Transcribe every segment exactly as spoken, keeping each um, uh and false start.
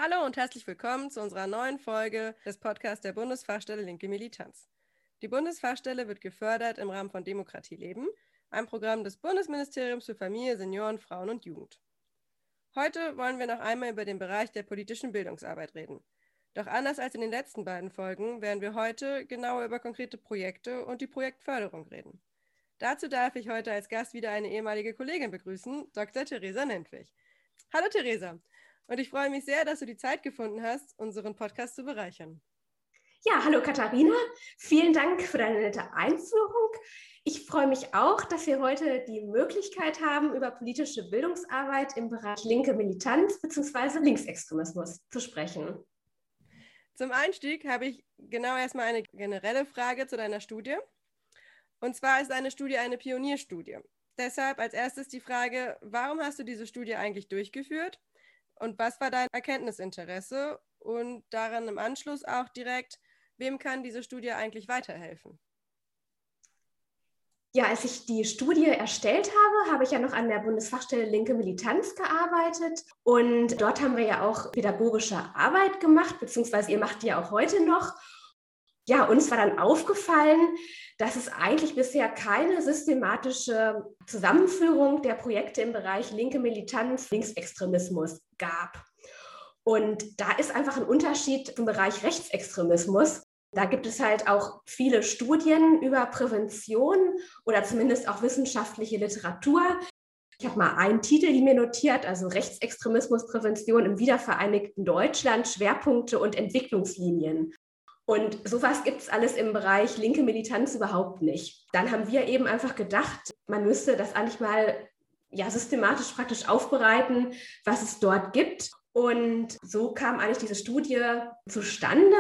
Hallo und herzlich willkommen zu unserer neuen Folge des Podcasts der Bundesfachstelle Linke Militanz. Die Bundesfachstelle wird gefördert im Rahmen von Demokratie leben, einem Programm des Bundesministeriums für Familie, Senioren, Frauen und Jugend. Heute wollen wir noch einmal über den Bereich der politischen Bildungsarbeit reden. Doch anders als in den letzten beiden Folgen werden wir heute genauer über konkrete Projekte und die Projektförderung reden. Dazu darf ich heute als Gast wieder eine ehemalige Kollegin begrüßen, Doktor Theresa Nentwich. Hallo Theresa, und ich freue mich sehr, dass du die Zeit gefunden hast, unseren Podcast zu bereichern. Ja, hallo Katharina, vielen Dank für deine nette Einführung. Ich freue mich auch, dass wir heute die Möglichkeit haben, über politische Bildungsarbeit im Bereich linke Militanz bzw. Linksextremismus zu sprechen. Zum Einstieg habe ich genau erstmal eine generelle Frage zu deiner Studie. Und zwar ist deine Studie eine Pionierstudie. Deshalb als erstes die Frage, warum hast du diese Studie eigentlich durchgeführt und was war dein Erkenntnisinteresse? Und daran im Anschluss auch direkt, wem kann diese Studie eigentlich weiterhelfen? Ja, als ich die Studie erstellt habe, habe ich ja noch an der Bundesfachstelle Linke Militanz gearbeitet. Und dort haben wir ja auch pädagogische Arbeit gemacht, beziehungsweise ihr macht die ja auch heute noch. Ja, uns war dann aufgefallen, dass es eigentlich bisher keine systematische Zusammenführung der Projekte im Bereich linke Militanz, Linksextremismus gab. Und da ist einfach ein Unterschied zum Bereich Rechtsextremismus. Da gibt es halt auch viele Studien über Prävention oder zumindest auch wissenschaftliche Literatur. Ich habe mal einen Titel mir notiert, also Rechtsextremismusprävention im wiedervereinigten Deutschland, Schwerpunkte und Entwicklungslinien. Und sowas gibt es alles im Bereich linke Militanz überhaupt nicht. Dann haben wir eben einfach gedacht, man müsste das eigentlich mal ja, systematisch praktisch aufbereiten, was es dort gibt. Und so kam eigentlich diese Studie zustande.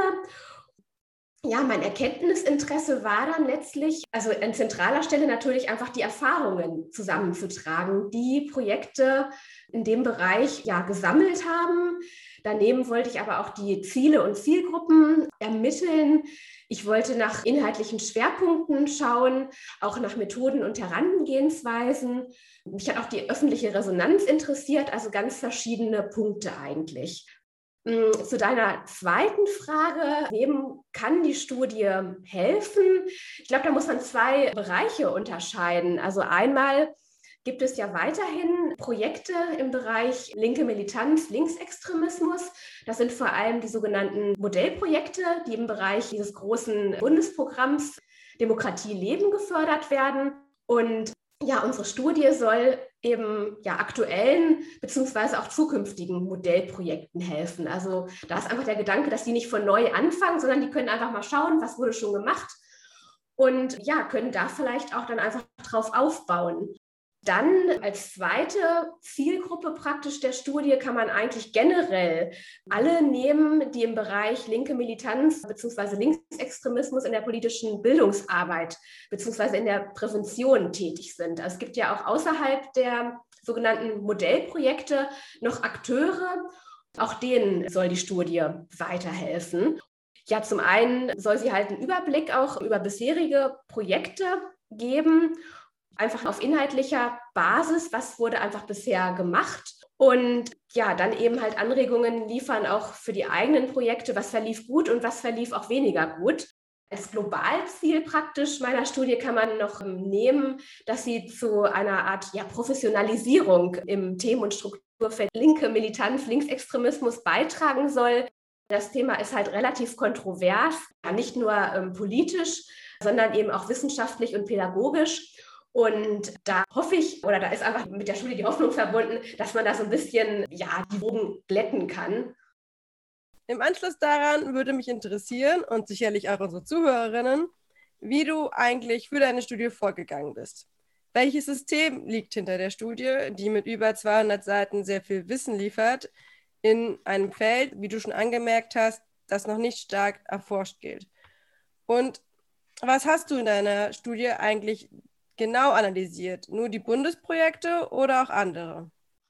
Ja, mein Erkenntnisinteresse war dann letztlich, also an zentraler Stelle natürlich einfach die Erfahrungen zusammenzutragen, die Projekte in dem Bereich ja gesammelt haben. Daneben wollte ich aber auch die Ziele und Zielgruppen ermitteln. Ich wollte nach inhaltlichen Schwerpunkten schauen, auch nach Methoden und Herangehensweisen. Mich hat auch die öffentliche Resonanz interessiert, also ganz verschiedene Punkte eigentlich. Zu deiner zweiten Frage, wem kann die Studie helfen? Ich glaube, da muss man zwei Bereiche unterscheiden. Also einmal gibt es ja weiterhin Projekte im Bereich linke Militanz, Linksextremismus. Das sind vor allem die sogenannten Modellprojekte, die im Bereich dieses großen Bundesprogramms Demokratie leben gefördert werden. Und ja, unsere Studie soll eben ja aktuellen beziehungsweise auch zukünftigen Modellprojekten helfen. Also da ist einfach der Gedanke, dass die nicht von neu anfangen, sondern die können einfach mal schauen, was wurde schon gemacht und ja, können da vielleicht auch dann einfach drauf aufbauen. Dann als zweite Zielgruppe praktisch der Studie kann man eigentlich generell alle nehmen, die im Bereich linke Militanz bzw. Linksextremismus in der politischen Bildungsarbeit bzw. in der Prävention tätig sind. Also es gibt ja auch außerhalb der sogenannten Modellprojekte noch Akteure, auch denen soll die Studie weiterhelfen. Ja, zum einen soll sie halt einen Überblick auch über bisherige Projekte geben, einfach auf inhaltlicher Basis, was wurde einfach bisher gemacht und ja, dann eben halt Anregungen liefern auch für die eigenen Projekte, was verlief gut und was verlief auch weniger gut. Als Globalziel praktisch meiner Studie kann man noch nehmen, dass sie zu einer Art ja, Professionalisierung im Themen- und Strukturfeld linke Militanz, Linksextremismus beitragen soll. Das Thema ist halt relativ kontrovers, ja, nicht nur ähm, politisch, sondern eben auch wissenschaftlich und pädagogisch. Und da hoffe ich, oder da ist einfach mit der Studie die Hoffnung verbunden, dass man da so ein bisschen ja, die Wogen glätten kann. Im Anschluss daran würde mich interessieren und sicherlich auch unsere Zuhörerinnen, wie du eigentlich für deine Studie vorgegangen bist. Welches System liegt hinter der Studie, die mit über zweihundert Seiten sehr viel Wissen liefert, in einem Feld, wie du schon angemerkt hast, das noch nicht stark erforscht gilt? Und was hast du in deiner Studie eigentlich genau analysiert? Nur die Bundesprojekte oder auch andere?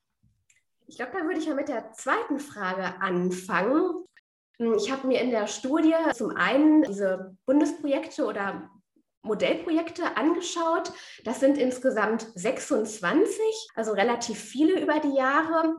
Ich glaube, da würde ich ja mit der zweiten Frage anfangen. Ich habe mir in der Studie zum einen diese Bundesprojekte oder Modellprojekte angeschaut. Das sind insgesamt sechsundzwanzig, also relativ viele über die Jahre.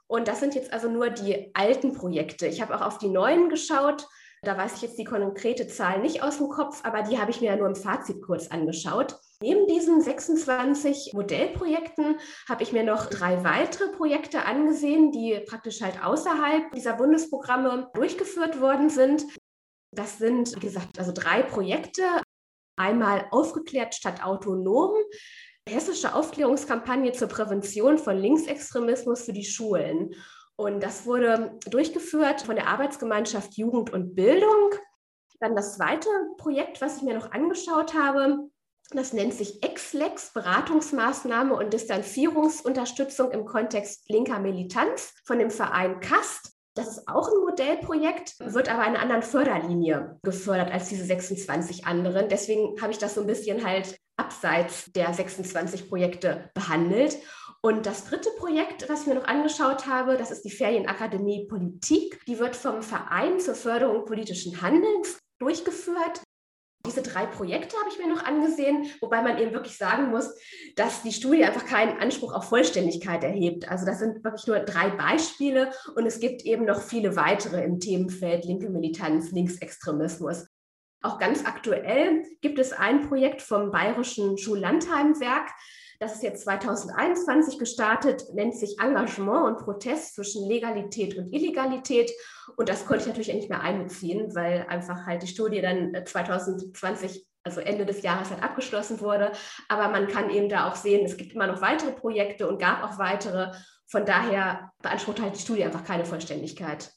Und das sind jetzt also nur die alten Projekte. Ich habe auch auf die neuen geschaut. Da weiß ich jetzt die konkrete Zahl nicht aus dem Kopf, aber die habe ich mir ja nur im Fazit kurz angeschaut. Neben diesen sechsundzwanzig Modellprojekten habe ich mir noch drei weitere Projekte angesehen, die praktisch halt außerhalb dieser Bundesprogramme durchgeführt worden sind. Das sind, wie gesagt, also drei Projekte. Einmal Aufgeklärt statt autonom, hessische Aufklärungskampagne zur Prävention von Linksextremismus für die Schulen. Und das wurde durchgeführt von der Arbeitsgemeinschaft Jugend und Bildung. Dann das zweite Projekt, was ich mir noch angeschaut habe, das nennt sich Ex-Lex, Beratungsmaßnahme und Distanzierungsunterstützung im Kontext linker Militanz von dem Verein Kast. Das ist auch ein Modellprojekt, wird aber in einer anderen Förderlinie gefördert als diese sechsundzwanzig anderen. Deswegen habe ich das so ein bisschen halt abseits der sechsundzwanzig Projekte behandelt. Und das dritte Projekt, was ich mir noch angeschaut habe, das ist die Ferienakademie Politik. Die wird vom Verein zur Förderung politischen Handelns durchgeführt. Diese drei Projekte habe ich mir noch angesehen, wobei man eben wirklich sagen muss, dass die Studie einfach keinen Anspruch auf Vollständigkeit erhebt. Also das sind wirklich nur drei Beispiele und es gibt eben noch viele weitere im Themenfeld linke Militanz, Linksextremismus. Auch ganz aktuell gibt es ein Projekt vom Bayerischen Schullandheimwerk. Das ist jetzt zweitausendeinundzwanzig gestartet, nennt sich Engagement und Protest zwischen Legalität und Illegalität. Und das konnte ich natürlich nicht mehr einbeziehen, weil einfach halt die Studie dann zweitausendzwanzig, also Ende des Jahres, halt abgeschlossen wurde. Aber man kann eben da auch sehen, es gibt immer noch weitere Projekte und gab auch weitere. Von daher beansprucht halt die Studie einfach keine Vollständigkeit.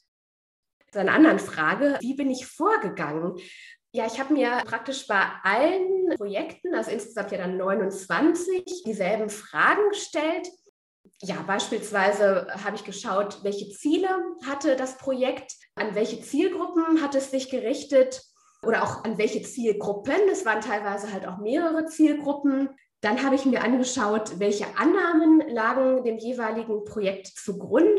Zu einer anderen Frage, wie bin ich vorgegangen? Ja, ich habe mir praktisch bei allen Projekten, also insgesamt ja dann neunundzwanzig, dieselben Fragen gestellt. Ja, beispielsweise habe ich geschaut, welche Ziele hatte das Projekt, an welche Zielgruppen hat es sich gerichtet oder auch an welche Zielgruppen. Es waren teilweise halt auch mehrere Zielgruppen. Dann habe ich mir angeschaut, welche Annahmen lagen dem jeweiligen Projekt zugrunde.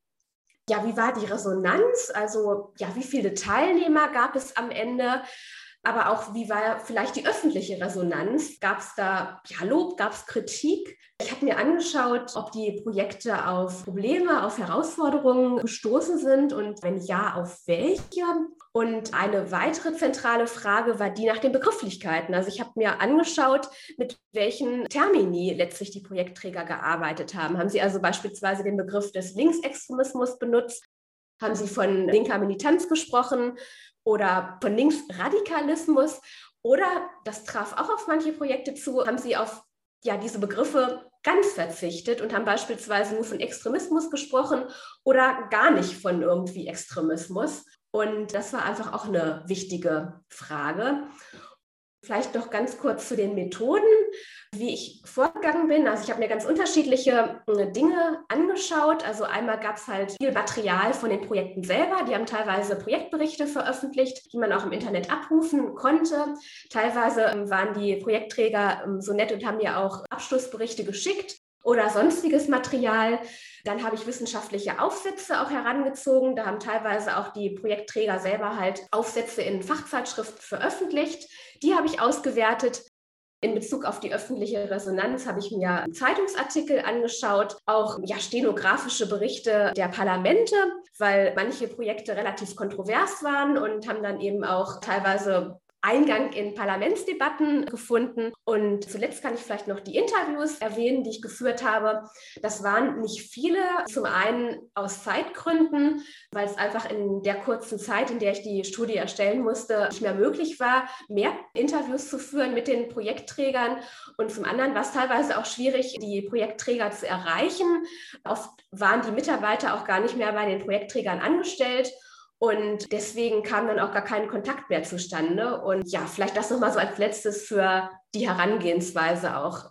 Ja, wie war die Resonanz? Also, ja, wie viele Teilnehmer gab es am Ende? Aber auch, wie war vielleicht die öffentliche Resonanz? Gab es da ja, Lob, gab es Kritik? Ich habe mir angeschaut, ob die Projekte auf Probleme, auf Herausforderungen gestoßen sind und wenn ja, auf welche. Und eine weitere zentrale Frage war die nach den Begrifflichkeiten. Also ich habe mir angeschaut, mit welchen Termini letztlich die Projektträger gearbeitet haben. Haben sie also beispielsweise den Begriff des Linksextremismus benutzt? Haben sie von linker Militanz gesprochen oder von Linksradikalismus? Oder, das traf auch auf manche Projekte zu, haben sie auf ja, diese Begriffe ganz verzichtet und haben beispielsweise nur von Extremismus gesprochen oder gar nicht von irgendwie Extremismus. Und das war einfach auch eine wichtige Frage. Vielleicht noch ganz kurz zu den Methoden, wie ich vorgegangen bin. Also ich habe mir ganz unterschiedliche Dinge angeschaut. Also einmal gab es halt viel Material von den Projekten selber. Die haben teilweise Projektberichte veröffentlicht, die man auch im Internet abrufen konnte. Teilweise waren die Projektträger so nett und haben mir auch Abschlussberichte geschickt oder sonstiges Material. Dann habe ich wissenschaftliche Aufsätze auch herangezogen. Da haben teilweise auch die Projektträger selber halt Aufsätze in Fachzeitschriften veröffentlicht. Die habe ich ausgewertet. In Bezug auf die öffentliche Resonanz habe ich mir Zeitungsartikel angeschaut, auch ja, stenografische Berichte der Parlamente, weil manche Projekte relativ kontrovers waren und haben dann eben auch teilweise Eingang in Parlamentsdebatten gefunden. Und zuletzt kann ich vielleicht noch die Interviews erwähnen, die ich geführt habe. Das waren nicht viele, zum einen aus Zeitgründen, weil es einfach in der kurzen Zeit, in der ich die Studie erstellen musste, nicht mehr möglich war, mehr Interviews zu führen mit den Projektträgern. Und zum anderen war es teilweise auch schwierig, die Projektträger zu erreichen. Oft waren die Mitarbeiter auch gar nicht mehr bei den Projektträgern angestellt. Und deswegen kam dann auch gar kein Kontakt mehr zustande. Und ja, vielleicht das nochmal so als letztes für die Herangehensweise auch.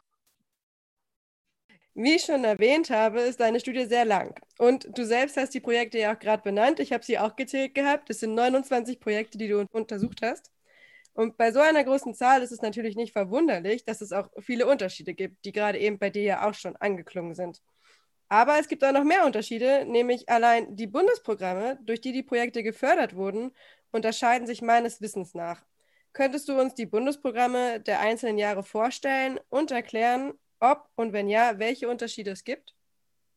Wie ich schon erwähnt habe, ist deine Studie sehr lang. Und du selbst hast die Projekte ja auch gerade benannt. Ich habe sie auch gezählt gehabt. Es sind neunundzwanzig Projekte, die du untersucht hast. Und bei so einer großen Zahl ist es natürlich nicht verwunderlich, dass es auch viele Unterschiede gibt, die gerade eben bei dir ja auch schon angeklungen sind. Aber es gibt auch noch mehr Unterschiede, nämlich allein die Bundesprogramme, durch die die Projekte gefördert wurden, unterscheiden sich meines Wissens nach. Könntest du uns die Bundesprogramme der einzelnen Jahre vorstellen und erklären, ob und wenn ja, welche Unterschiede es gibt?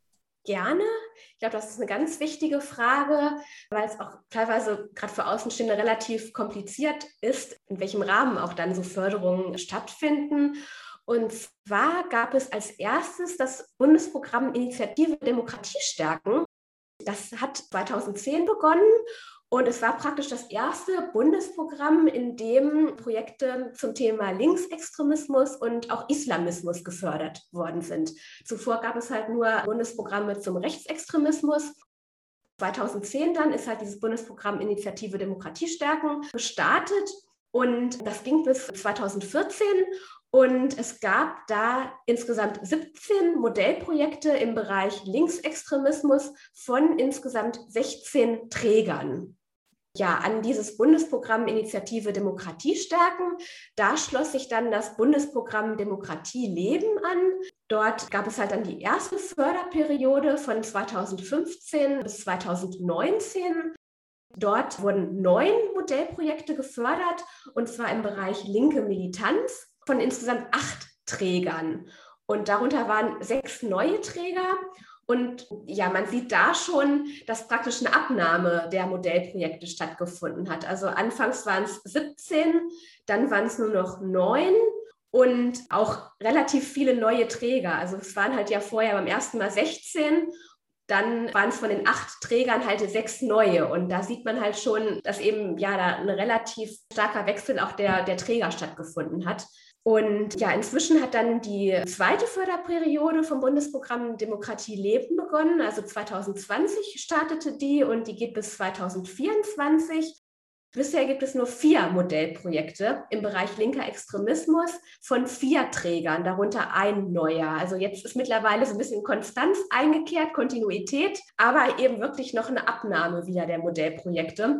Gerne. Ich glaube, das ist eine ganz wichtige Frage, weil es auch teilweise gerade für Außenstehende relativ kompliziert ist, in welchem Rahmen auch dann so Förderungen stattfinden. Und zwar gab es als erstes das Bundesprogramm Initiative Demokratie stärken. Das hat zweitausendzehn begonnen. Und es war praktisch das erste Bundesprogramm, in dem Projekte zum Thema Linksextremismus und auch Islamismus gefördert worden sind. Zuvor gab es halt nur Bundesprogramme zum Rechtsextremismus. zweitausendzehn dann ist halt dieses Bundesprogramm Initiative Demokratie stärken gestartet und das ging bis zweitausendvierzehn. Und es gab da insgesamt siebzehn Modellprojekte im Bereich Linksextremismus von insgesamt sechzehn Trägern. Ja, an dieses Bundesprogramm Initiative Demokratie stärken, da schloss sich dann das Bundesprogramm Demokratie leben an. Dort gab es halt dann die erste Förderperiode von zweitausendfünfzehn bis zweitausendneunzehn. Dort wurden neun Modellprojekte gefördert, und zwar im Bereich linke Militanz von insgesamt acht Trägern. Und darunter waren sechs neue Träger. Und ja, man sieht da schon, dass praktisch eine Abnahme der Modellprojekte stattgefunden hat. Also anfangs waren es siebzehn, dann waren es nur noch neun und auch relativ viele neue Träger. Also es waren halt ja vorher beim ersten Mal sechzehn, dann waren es von den acht Trägern halt sechs neue. Und da sieht man halt schon, dass eben ja da ein relativ starker Wechsel auch der, der Träger stattgefunden hat. Und ja, inzwischen hat dann die zweite Förderperiode vom Bundesprogramm Demokratie leben begonnen. Also zweitausendzwanzig startete die und die geht bis zweitausendvierundzwanzig. Bisher gibt es nur vier Modellprojekte im Bereich linker Extremismus von vier Trägern, darunter ein neuer. Also jetzt ist mittlerweile so ein bisschen Konstanz eingekehrt, Kontinuität, aber eben wirklich noch eine Abnahme wieder der Modellprojekte.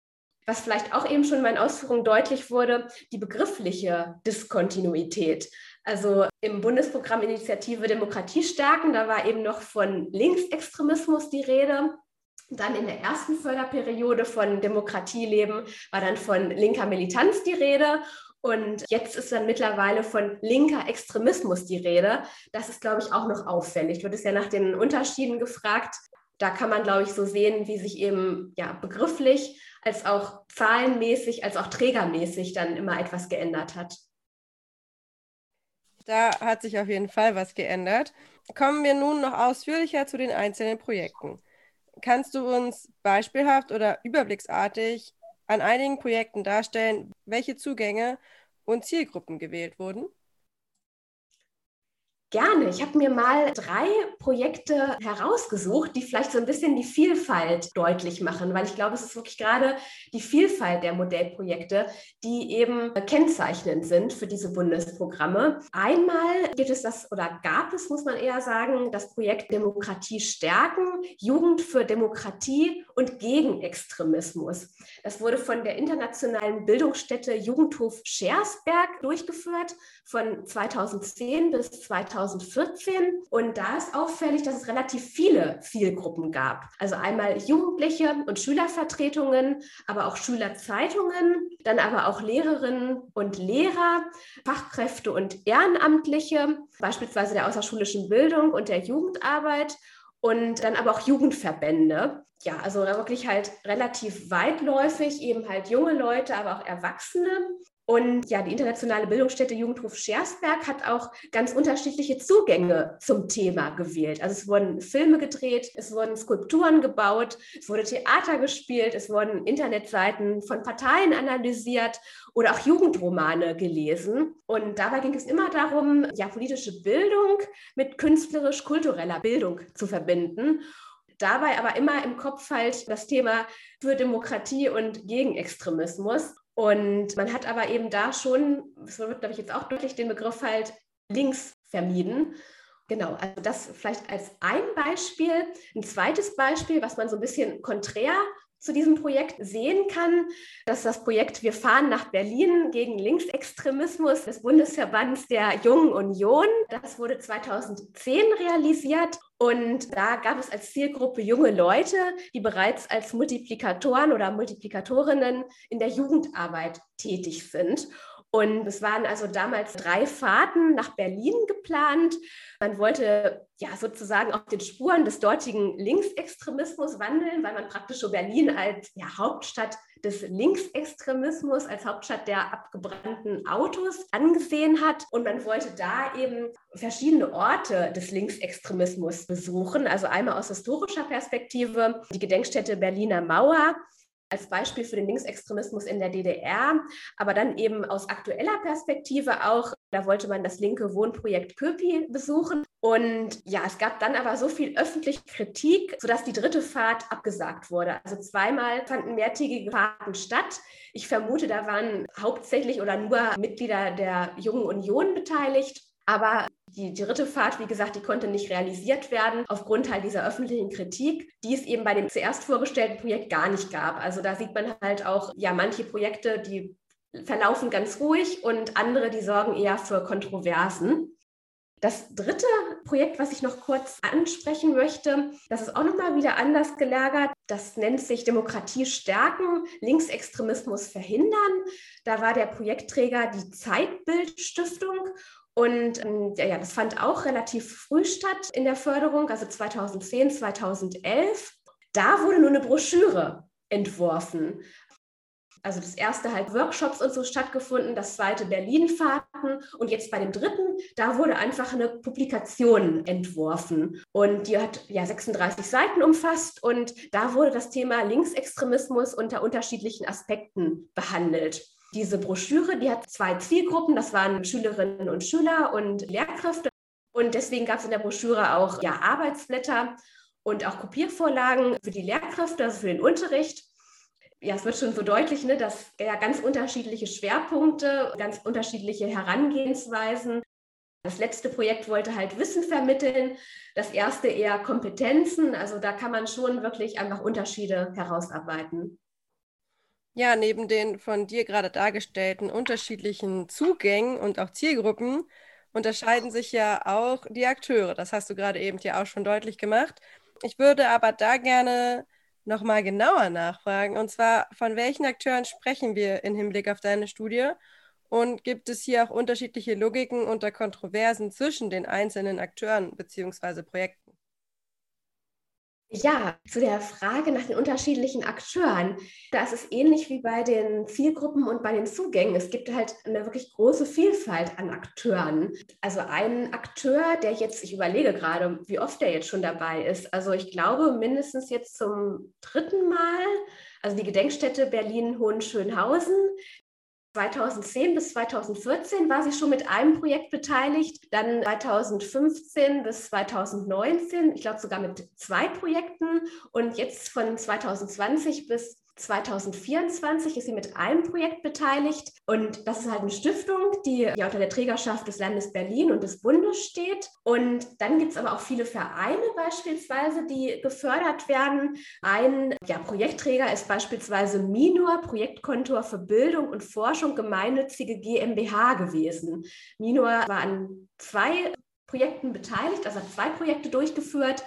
Was vielleicht auch eben schon in meinen Ausführungen deutlich wurde, die begriffliche Diskontinuität. Also im Bundesprogramm Initiative Demokratie stärken, da war eben noch von Linksextremismus die Rede. Dann in der ersten Förderperiode von Demokratie leben war dann von linker Militanz die Rede. Und jetzt ist dann mittlerweile von linker Extremismus die Rede. Das ist, glaube ich, auch noch auffällig. Du hattest ja nach den Unterschieden gefragt. Da kann man, glaube ich, so sehen, wie sich eben ja, begrifflich als auch zahlenmäßig, als auch trägermäßig dann immer etwas geändert hat. Da hat sich auf jeden Fall was geändert. Kommen wir nun noch ausführlicher zu den einzelnen Projekten. Kannst du uns beispielhaft oder überblicksartig an einigen Projekten darstellen, welche Zugänge und Zielgruppen gewählt wurden? Gerne. Ich habe mir mal drei Projekte herausgesucht, die vielleicht so ein bisschen die Vielfalt deutlich machen, weil ich glaube, es ist wirklich gerade die Vielfalt der Modellprojekte, die eben kennzeichnend sind für diese Bundesprogramme. Einmal gibt es das oder gab es, muss man eher sagen, das Projekt Demokratie stärken, Jugend für Demokratie und gegen Extremismus. Das wurde von der internationalen Bildungsstätte Jugendhof Schersberg durchgeführt von zweitausendzehn bis zweitausendvierzehn. Und da ist auffällig, dass es relativ viele Zielgruppen gab. Also einmal Jugendliche und Schülervertretungen, aber auch Schülerzeitungen, dann aber auch Lehrerinnen und Lehrer, Fachkräfte und Ehrenamtliche, beispielsweise der außerschulischen Bildung und der Jugendarbeit und dann aber auch Jugendverbände. Ja, also wirklich halt relativ weitläufig, eben halt junge Leute, aber auch Erwachsene. Und ja, die internationale Bildungsstätte Jugendhof Schersberg hat auch ganz unterschiedliche Zugänge zum Thema gewählt. Also es wurden Filme gedreht, es wurden Skulpturen gebaut, es wurde Theater gespielt, es wurden Internetseiten von Parteien analysiert oder auch Jugendromane gelesen. Und dabei ging es immer darum, ja, politische Bildung mit künstlerisch-kultureller Bildung zu verbinden. Dabei aber immer im Kopf halt das Thema für Demokratie und gegen Extremismus. Und man hat aber eben da schon, das wird, glaube ich, jetzt auch deutlich, den Begriff halt links vermieden. Genau, also das vielleicht als ein Beispiel. Ein zweites Beispiel, was man so ein bisschen konträr zu diesem Projekt sehen kann, dass das Projekt Wir fahren nach Berlin gegen Linksextremismus des Bundesverbands der Jungen Union. Das wurde zweitausendzehn realisiert. Und da gab es als Zielgruppe junge Leute, die bereits als Multiplikatoren oder Multiplikatorinnen in der Jugendarbeit tätig sind. Und es waren also damals drei Fahrten nach Berlin geplant. Man wollte ja sozusagen auf den Spuren des dortigen Linksextremismus wandeln, weil man praktisch so Berlin als ja, Hauptstadt des Linksextremismus, als Hauptstadt der abgebrannten Autos angesehen hat. Und man wollte da eben verschiedene Orte des Linksextremismus besuchen. Also einmal aus historischer Perspektive die Gedenkstätte Berliner Mauer, als Beispiel für den Linksextremismus in der D D R, aber dann eben aus aktueller Perspektive auch, da wollte man das linke Wohnprojekt Köpi besuchen. Und ja, es gab dann aber so viel öffentliche Kritik, sodass die dritte Fahrt abgesagt wurde. Also zweimal fanden mehrtägige Fahrten statt. Ich vermute, da waren hauptsächlich oder nur Mitglieder der Jungen Union beteiligt. Aber die dritte Fahrt, wie gesagt, die konnte nicht realisiert werden aufgrund halt dieser öffentlichen Kritik, die es eben bei dem zuerst vorgestellten Projekt gar nicht gab. Also da sieht man halt auch, ja, manche Projekte, die verlaufen ganz ruhig und andere, die sorgen eher für Kontroversen. Das dritte Projekt, was ich noch kurz ansprechen möchte, das ist auch nochmal wieder anders gelagert. Das nennt sich Demokratie stärken, Linksextremismus verhindern. Da war der Projektträger die Zeitbild-Stiftung. Und ja, das fand auch relativ früh statt in der Förderung, also zweitausendzehn, zweitausendelf. Da wurde nur eine Broschüre entworfen. Also das erste halt Workshops und so stattgefunden, das zweite Berlin-Fahrten und jetzt bei dem dritten, da wurde einfach eine Publikation entworfen. Und die hat ja sechsunddreißig Seiten umfasst und da wurde das Thema Linksextremismus unter unterschiedlichen Aspekten behandelt. Diese Broschüre, die hat zwei Zielgruppen, das waren Schülerinnen und Schüler und Lehrkräfte. Und deswegen gab es in der Broschüre auch ja, Arbeitsblätter und auch Kopiervorlagen für die Lehrkräfte, also für den Unterricht. Ja, es wird schon so deutlich, ne, dass ja ganz unterschiedliche Schwerpunkte, ganz unterschiedliche Herangehensweisen. Das letzte Projekt wollte halt Wissen vermitteln, das erste eher Kompetenzen. Also da kann man schon wirklich einfach Unterschiede herausarbeiten. Ja, neben den von dir gerade dargestellten unterschiedlichen Zugängen und auch Zielgruppen unterscheiden sich ja auch die Akteure. Das hast du gerade eben ja auch schon deutlich gemacht. Ich würde aber da gerne nochmal genauer nachfragen. Und zwar, von welchen Akteuren sprechen wir im Hinblick auf deine Studie? Und gibt es hier auch unterschiedliche Logiken unter Kontroversen zwischen den einzelnen Akteuren bzw. Projekten? Ja, zu der Frage nach den unterschiedlichen Akteuren, da ist es ähnlich wie bei den Zielgruppen und bei den Zugängen. Es gibt halt eine wirklich große Vielfalt an Akteuren. Also ein Akteur, der jetzt, ich überlege gerade, wie oft der jetzt schon dabei ist. Also ich glaube mindestens jetzt zum dritten Mal, also die Gedenkstätte Berlin-Hohenschönhausen. zweitausendzehn bis zweitausendvierzehn war sie schon mit einem Projekt beteiligt, dann zweitausendfünfzehn bis zweitausendneunzehn, ich glaube sogar mit zwei Projekten und jetzt von zweitausendzwanzig bis zweitausendvierundzwanzig ist sie mit einem Projekt beteiligt und das ist halt eine Stiftung, die ja unter der Trägerschaft des Landes Berlin und des Bundes steht und dann gibt es aber auch viele Vereine beispielsweise, die gefördert werden. Ein ja, Projektträger ist beispielsweise Minor, Projektkontor für Bildung und Forschung, gemeinnützige GmbH gewesen. Minor war an zwei Projekten beteiligt, also hat zwei Projekte durchgeführt.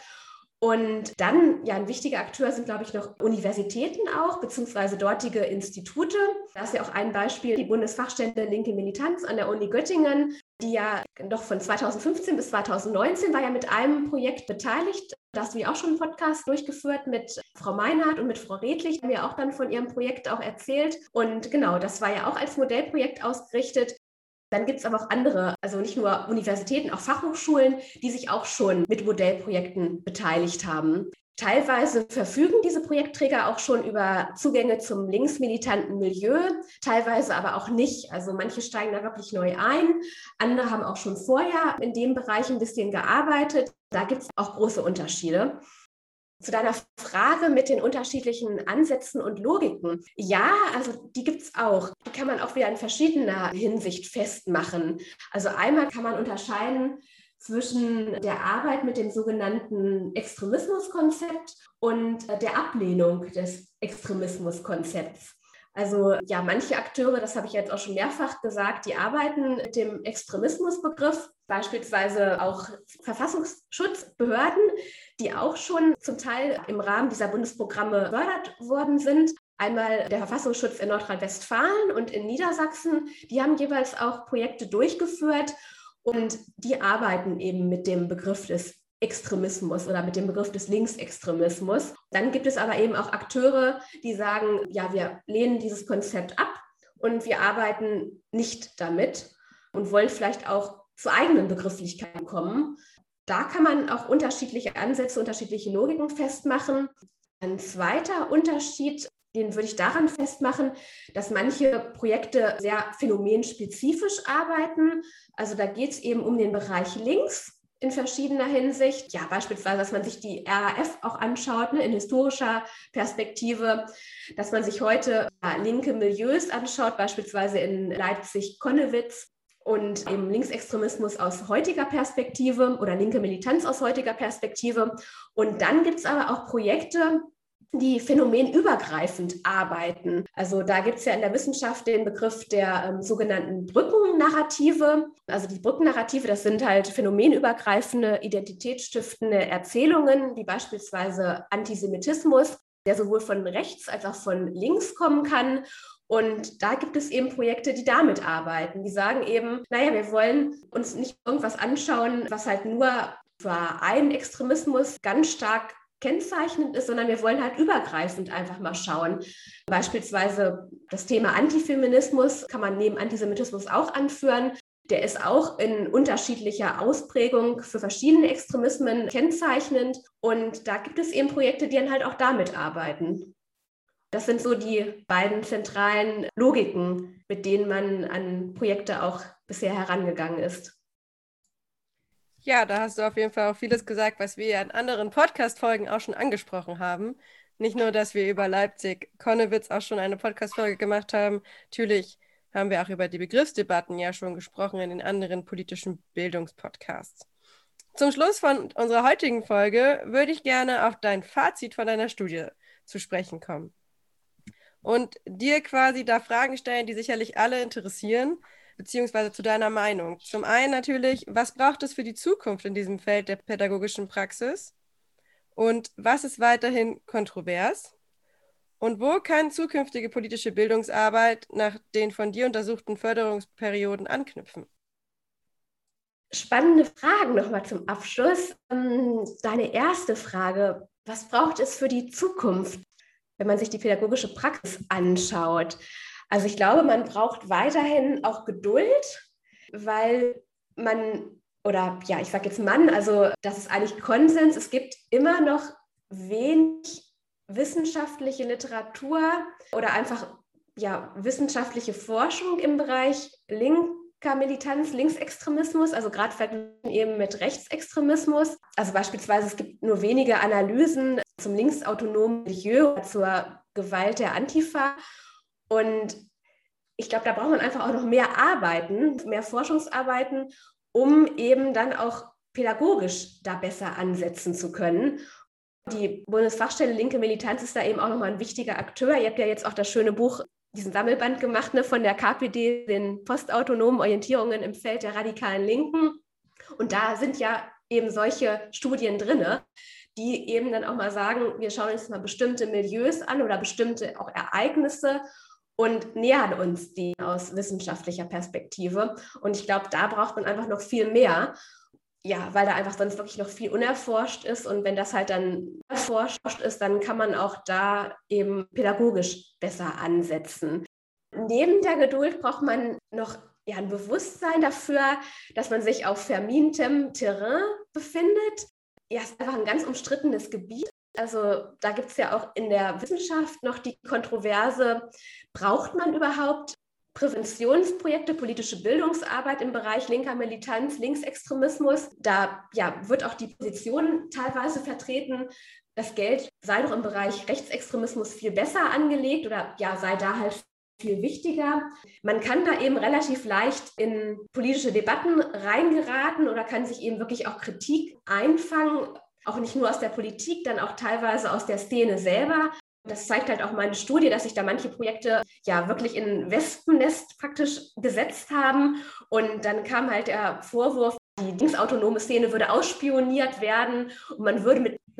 Und dann, ja, ein wichtiger Akteur sind, glaube ich, noch Universitäten auch, beziehungsweise dortige Institute. Da ist ja auch ein Beispiel, die Bundesfachstelle Linke Militanz an der Uni Göttingen, die ja noch von zweitausendfünfzehn bis zweitausendneunzehn war ja mit einem Projekt beteiligt. Da hast du ja auch schon einen Podcast durchgeführt mit Frau Meinhardt und mit Frau Redlich, die haben ja auch dann von ihrem Projekt auch erzählt. Und genau, das war ja auch als Modellprojekt ausgerichtet. Dann gibt es aber auch andere, also nicht nur Universitäten, auch Fachhochschulen, die sich auch schon mit Modellprojekten beteiligt haben. Teilweise verfügen diese Projektträger auch schon über Zugänge zum linksmilitanten Milieu, teilweise aber auch nicht. Also manche steigen da wirklich neu ein, andere haben auch schon vorher in dem Bereich ein bisschen gearbeitet. Da gibt es auch große Unterschiede. Zu deiner Frage mit den unterschiedlichen Ansätzen und Logiken. Ja, also die gibt es auch. Die kann man auch wieder in verschiedener Hinsicht festmachen. Also einmal kann man unterscheiden zwischen der Arbeit mit dem sogenannten Extremismuskonzept und der Ablehnung des Extremismuskonzepts. Also ja, manche Akteure, das habe ich jetzt auch schon mehrfach gesagt, die arbeiten mit dem Extremismusbegriff, beispielsweise auch Verfassungsschutzbehörden, die auch schon zum Teil im Rahmen dieser Bundesprogramme gefördert worden sind. Einmal der Verfassungsschutz in Nordrhein-Westfalen und in Niedersachsen, die haben jeweils auch Projekte durchgeführt und die arbeiten eben mit dem Begriff des Extremismus oder mit dem Begriff des Linksextremismus. Dann gibt es aber eben auch Akteure, die sagen, ja, wir lehnen dieses Konzept ab und wir arbeiten nicht damit und wollen vielleicht auch zu eigenen Begrifflichkeiten kommen. Da kann man auch unterschiedliche Ansätze, unterschiedliche Logiken festmachen. Ein zweiter Unterschied, den würde ich daran festmachen, dass manche Projekte sehr phänomenspezifisch arbeiten. Also da geht es eben um den Bereich links in verschiedener Hinsicht. Ja, beispielsweise, dass man sich die R A F auch anschaut, ne, in historischer Perspektive, dass man sich heute ja, linke Milieus anschaut, beispielsweise in Leipzig-Connewitz und eben Linksextremismus aus heutiger Perspektive oder linke Militanz aus heutiger Perspektive. Und dann gibt es aber auch Projekte, die phänomenübergreifend arbeiten. Also da gibt es ja in der Wissenschaft den Begriff der ähm, sogenannten Brückennarrative. Also die Brückennarrative, das sind halt phänomenübergreifende, identitätsstiftende Erzählungen, wie beispielsweise Antisemitismus, der sowohl von rechts als auch von links kommen kann. Und da gibt es eben Projekte, die damit arbeiten. Die sagen eben, naja, wir wollen uns nicht irgendwas anschauen, was halt nur für einen Extremismus ganz stark kennzeichnend ist, sondern wir wollen halt übergreifend einfach mal schauen. Beispielsweise das Thema Antifeminismus kann man neben Antisemitismus auch anführen. Der ist auch in unterschiedlicher Ausprägung für verschiedene Extremismen kennzeichnend. Und da gibt es eben Projekte, die dann halt auch damit arbeiten. Das sind so die beiden zentralen Logiken, mit denen man an Projekte auch bisher herangegangen ist. Ja, da hast du auf jeden Fall auch vieles gesagt, was wir ja in anderen Podcast-Folgen auch schon angesprochen haben. Nicht nur, dass wir über Leipzig-Connewitz auch schon eine Podcast-Folge gemacht haben. Natürlich haben wir auch über die Begriffsdebatten ja schon gesprochen in den anderen politischen Bildungspodcasts. Zum Schluss von unserer heutigen Folge würde ich gerne auf dein Fazit von deiner Studie zu sprechen kommen. Und dir quasi da Fragen stellen, die sicherlich alle interessieren, beziehungsweise zu deiner Meinung. Zum einen natürlich, was braucht es für die Zukunft in diesem Feld der pädagogischen Praxis? Und was ist weiterhin kontrovers? Und wo kann zukünftige politische Bildungsarbeit nach den von dir untersuchten Förderungsperioden anknüpfen? Spannende Fragen nochmal zum Abschluss. Deine erste Frage, was braucht es für die Zukunft, wenn man sich die pädagogische Praxis anschaut? Also ich glaube, man braucht weiterhin auch Geduld, weil man, oder ja, ich sage jetzt Mann, also das ist eigentlich Konsens, es gibt immer noch wenig wissenschaftliche Literatur oder einfach ja, wissenschaftliche Forschung im Bereich linker Militanz, Linksextremismus, also gerade verglichen eben mit Rechtsextremismus. Also beispielsweise es gibt nur wenige Analysen zum linksautonomen Milieu oder zur Gewalt der Antifa. Und ich glaube, da braucht man einfach auch noch mehr Arbeiten, mehr Forschungsarbeiten, um eben dann auch pädagogisch da besser ansetzen zu können. Die Bundesfachstelle Linke Militanz ist da eben auch nochmal ein wichtiger Akteur. Ihr habt ja jetzt auch das schöne Buch, diesen Sammelband gemacht, ne, von der K P D, den postautonomen Orientierungen im Feld der radikalen Linken. Und da sind ja eben solche Studien drin, die eben dann auch mal sagen, wir schauen uns mal bestimmte Milieus an oder bestimmte auch Ereignisse und nähern uns die aus wissenschaftlicher Perspektive. Und ich glaube, da braucht man einfach noch viel mehr, ja, weil da einfach sonst wirklich noch viel unerforscht ist. Und wenn das halt dann erforscht ist, dann kann man auch da eben pädagogisch besser ansetzen. Neben der Geduld braucht man noch ja, ein Bewusstsein dafür, dass man sich auf vermintem Terrain befindet. Ja, es ist einfach ein ganz umstrittenes Gebiet. Also da gibt es ja auch in der Wissenschaft noch die Kontroverse, braucht man überhaupt Präventionsprojekte, politische Bildungsarbeit im Bereich linker Militanz, Linksextremismus? Da ja, wird auch die Position teilweise vertreten, das Geld sei doch im Bereich Rechtsextremismus viel besser angelegt oder ja, sei da halt viel wichtiger. Man kann da eben relativ leicht in politische Debatten reingeraten oder kann sich eben wirklich auch Kritik einfangen, auch nicht nur aus der Politik, dann auch teilweise aus der Szene selber. Das zeigt halt auch meine Studie, dass sich da manche Projekte ja wirklich in ein Wespennest praktisch gesetzt haben. Und dann kam halt der Vorwurf, die linksautonome Szene würde ausspioniert werden und man würde mit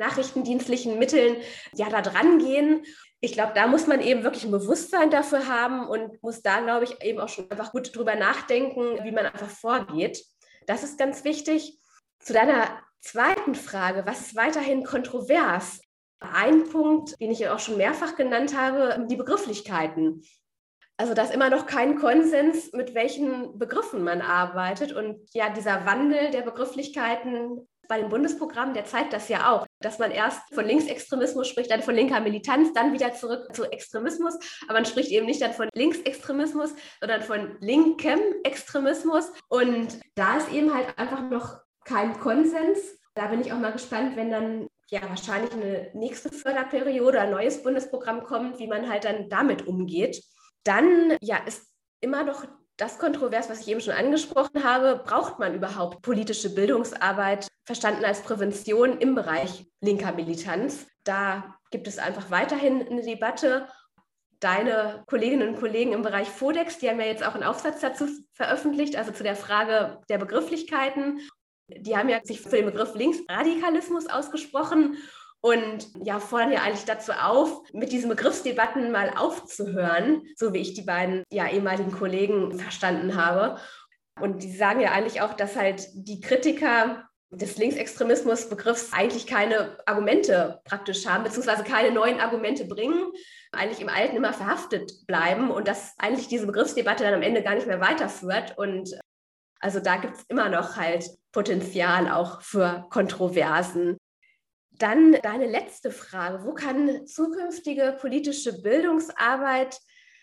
nachrichtendienstlichen Mitteln ja da dran gehen. Ich glaube, da muss man eben wirklich ein Bewusstsein dafür haben und muss da, glaube ich, eben auch schon einfach gut drüber nachdenken, wie man einfach vorgeht. Das ist ganz wichtig. Zu deiner zweiten Frage, was ist weiterhin kontrovers? Ein Punkt, den ich ja auch schon mehrfach genannt habe, die Begrifflichkeiten. Also da ist immer noch kein Konsens, mit welchen Begriffen man arbeitet. Und ja, dieser Wandel der Begrifflichkeiten bei dem Bundesprogramm, der zeigt das ja auch, dass man erst von Linksextremismus spricht, dann von linker Militanz, dann wieder zurück zu Extremismus. Aber man spricht eben nicht dann von Linksextremismus, sondern von linkem Extremismus. Und da ist eben halt einfach noch kein Konsens. Da bin ich auch mal gespannt, wenn dann ja wahrscheinlich eine nächste Förderperiode, ein neues Bundesprogramm kommt, wie man halt dann damit umgeht. Dann ja, ist immer noch das kontrovers, was ich eben schon angesprochen habe. Braucht man überhaupt politische Bildungsarbeit, verstanden als Prävention im Bereich linker Militanz? Da gibt es einfach weiterhin eine Debatte. Deine Kolleginnen und Kollegen im Bereich Fodex, die haben ja jetzt auch einen Aufsatz dazu veröffentlicht, also zu der Frage der Begrifflichkeiten. Die haben ja sich für den Begriff Linksradikalismus ausgesprochen und ja, fordern ja eigentlich dazu auf, mit diesen Begriffsdebatten mal aufzuhören, so wie ich die beiden ja, ehemaligen Kollegen verstanden habe. Und die sagen ja eigentlich auch, dass halt die Kritiker des Linksextremismus-Begriffs eigentlich keine Argumente praktisch haben, beziehungsweise keine neuen Argumente bringen, eigentlich im Alten immer verhaftet bleiben und dass eigentlich diese Begriffsdebatte dann am Ende gar nicht mehr weiterführt. Und also da gibt es immer noch halt Potenzial auch für Kontroversen. Dann deine letzte Frage, wo kann zukünftige politische Bildungsarbeit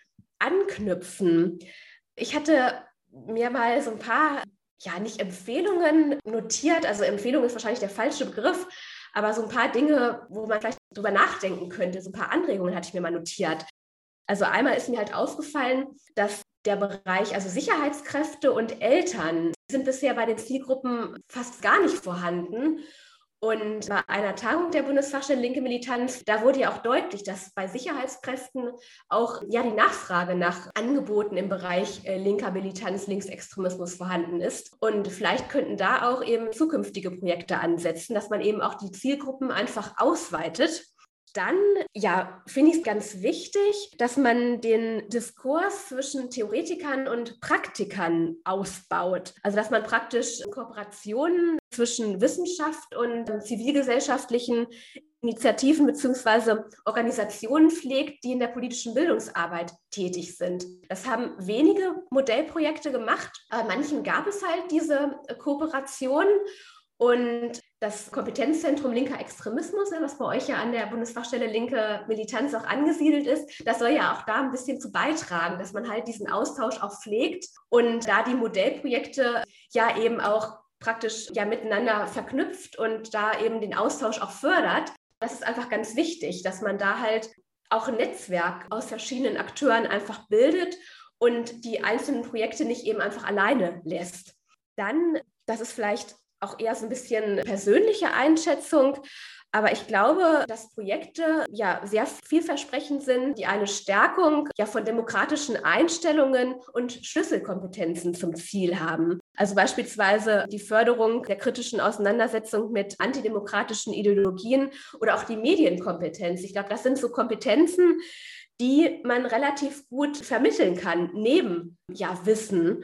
anknüpfen? Ich hatte mir mal so ein paar, ja nicht Empfehlungen notiert, also Empfehlung ist wahrscheinlich der falsche Begriff, aber so ein paar Dinge, wo man vielleicht drüber nachdenken könnte, so ein paar Anregungen hatte ich mir mal notiert. Also einmal ist mir halt aufgefallen, dass der Bereich, also Sicherheitskräfte und Eltern, sind bisher bei den Zielgruppen fast gar nicht vorhanden. Und bei einer Tagung der Bundesfachstelle Linke Militanz, da wurde ja auch deutlich, dass bei Sicherheitskräften auch ja die Nachfrage nach Angeboten im Bereich äh, linker Militanz, Linksextremismus vorhanden ist. Und vielleicht könnten da auch eben zukünftige Projekte ansetzen, dass man eben auch die Zielgruppen einfach ausweitet. Dann, ja, finde ich es ganz wichtig, dass man den Diskurs zwischen Theoretikern und Praktikern ausbaut. Also, dass man praktisch Kooperationen zwischen Wissenschaft und zivilgesellschaftlichen Initiativen bzw. Organisationen pflegt, die in der politischen Bildungsarbeit tätig sind. Das haben wenige Modellprojekte gemacht, aber manchen gab es halt diese Kooperation. Und das Kompetenzzentrum linker Extremismus, was bei euch ja an der Bundesfachstelle Linke Militanz auch angesiedelt ist, das soll ja auch da ein bisschen zu beitragen, dass man halt diesen Austausch auch pflegt und da die Modellprojekte ja eben auch praktisch ja miteinander verknüpft und da eben den Austausch auch fördert. Das ist einfach ganz wichtig, dass man da halt auch ein Netzwerk aus verschiedenen Akteuren einfach bildet und die einzelnen Projekte nicht eben einfach alleine lässt. Dann, das ist vielleicht auch eher so ein bisschen persönliche Einschätzung. Aber ich glaube, dass Projekte ja sehr vielversprechend sind, die eine Stärkung ja von demokratischen Einstellungen und Schlüsselkompetenzen zum Ziel haben. Also beispielsweise die Förderung der kritischen Auseinandersetzung mit antidemokratischen Ideologien oder auch die Medienkompetenz. Ich glaube, das sind so Kompetenzen, die man relativ gut vermitteln kann, neben ja, Wissen.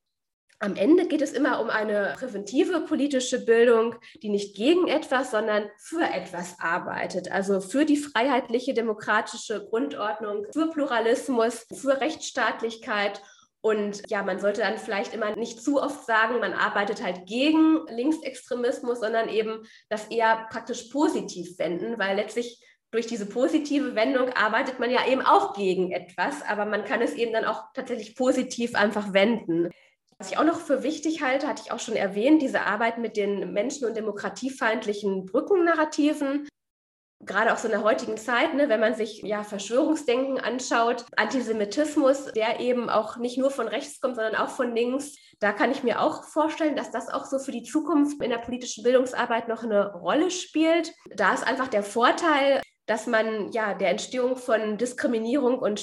Am Ende geht es immer um eine präventive politische Bildung, die nicht gegen etwas, sondern für etwas arbeitet. Also für die freiheitliche demokratische Grundordnung, für Pluralismus, für Rechtsstaatlichkeit. Und ja, man sollte dann vielleicht immer nicht zu oft sagen, man arbeitet halt gegen Linksextremismus, sondern eben das eher praktisch positiv wenden, weil letztlich durch diese positive Wendung arbeitet man ja eben auch gegen etwas, aber man kann es eben dann auch tatsächlich positiv einfach wenden. Was ich auch noch für wichtig halte, hatte ich auch schon erwähnt, diese Arbeit mit den menschen- und demokratiefeindlichen Brückennarrativen. Gerade auch so in der heutigen Zeit, ne, wenn man sich ja Verschwörungsdenken anschaut, Antisemitismus, der eben auch nicht nur von rechts kommt, sondern auch von links, da kann ich mir auch vorstellen, dass das auch so für die Zukunft in der politischen Bildungsarbeit noch eine Rolle spielt. Da ist einfach der Vorteil, dass man ja der Entstehung von Diskriminierung und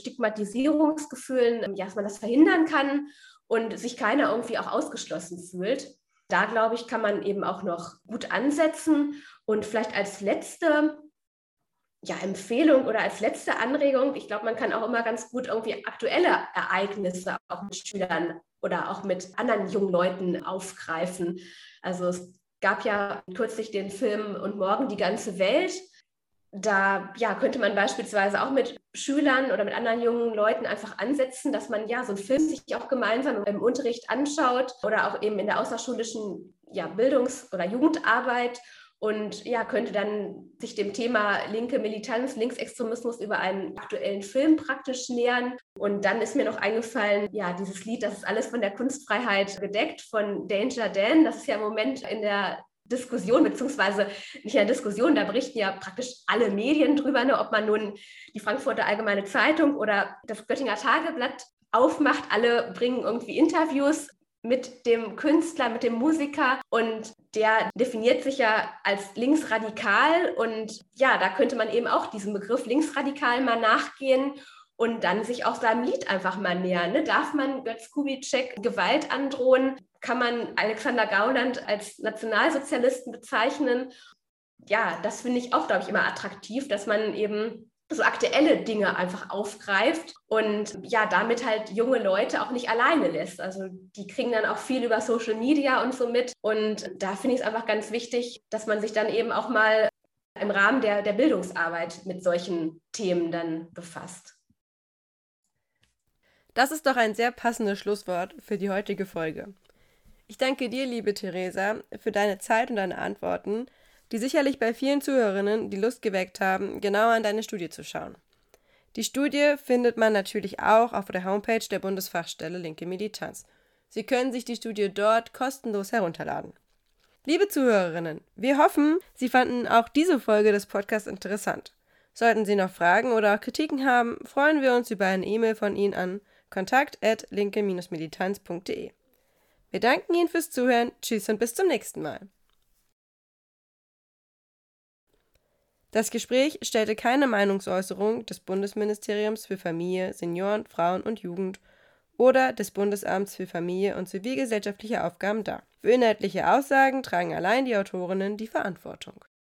Stigmatisierungsgefühlen, ja, dass man das verhindern kann und sich keiner irgendwie auch ausgeschlossen fühlt. Da, glaube ich, kann man eben auch noch gut ansetzen. Und vielleicht als letzte ja, Empfehlung oder als letzte Anregung, ich glaube, man kann auch immer ganz gut irgendwie aktuelle Ereignisse auch mit Schülern oder auch mit anderen jungen Leuten aufgreifen. Also es gab ja kürzlich den Film Und morgen die ganze Welt. Da ja, könnte man beispielsweise auch mit Schülern oder mit anderen jungen Leuten einfach ansetzen, dass man ja so einen Film sich auch gemeinsam im Unterricht anschaut oder auch eben in der außerschulischen ja, Bildungs- oder Jugendarbeit und ja, könnte dann sich dem Thema linke Militanz, Linksextremismus über einen aktuellen Film praktisch nähern. Und dann ist mir noch eingefallen, ja, dieses Lied, das ist alles von der Kunstfreiheit gedeckt, von Danger Dan. Das ist ja im Moment in der Diskussion, beziehungsweise nicht in der Diskussion, da berichten ja praktisch alle Medien drüber, ne, ob man nun die Frankfurter Allgemeine Zeitung oder das Göttinger Tageblatt aufmacht. Alle bringen irgendwie Interviews mit dem Künstler, mit dem Musiker und der definiert sich ja als linksradikal und ja, da könnte man eben auch diesem Begriff linksradikal mal nachgehen und dann sich auch seinem Lied einfach mal nähern. Ne? Darf man Götz Kubitschek Gewalt androhen? Kann man Alexander Gauland als Nationalsozialisten bezeichnen? Ja, das finde ich auch, glaube ich, immer attraktiv, dass man eben so aktuelle Dinge einfach aufgreift und ja, damit halt junge Leute auch nicht alleine lässt. Also die kriegen dann auch viel über Social Media und so mit. Und da finde ich es einfach ganz wichtig, dass man sich dann eben auch mal im Rahmen der, der Bildungsarbeit mit solchen Themen dann befasst. Das ist doch ein sehr passendes Schlusswort für die heutige Folge. Ich danke dir, liebe Theresa, für deine Zeit und deine Antworten, die sicherlich bei vielen Zuhörerinnen die Lust geweckt haben, genauer an deine Studie zu schauen. Die Studie findet man natürlich auch auf der Homepage der Bundesfachstelle Linke Militanz. Sie können sich die Studie dort kostenlos herunterladen. Liebe Zuhörerinnen, wir hoffen, Sie fanden auch diese Folge des Podcasts interessant. Sollten Sie noch Fragen oder auch Kritiken haben, freuen wir uns über eine E-Mail von Ihnen an kontakt at linke militanz punkt de. Wir danken Ihnen fürs Zuhören, tschüss und bis zum nächsten Mal. Das Gespräch stellte keine Meinungsäußerung des Bundesministeriums für Familie, Senioren, Frauen und Jugend oder des Bundesamts für Familie und zivilgesellschaftliche Aufgaben dar. Für inhaltliche Aussagen tragen allein die Autorinnen die Verantwortung.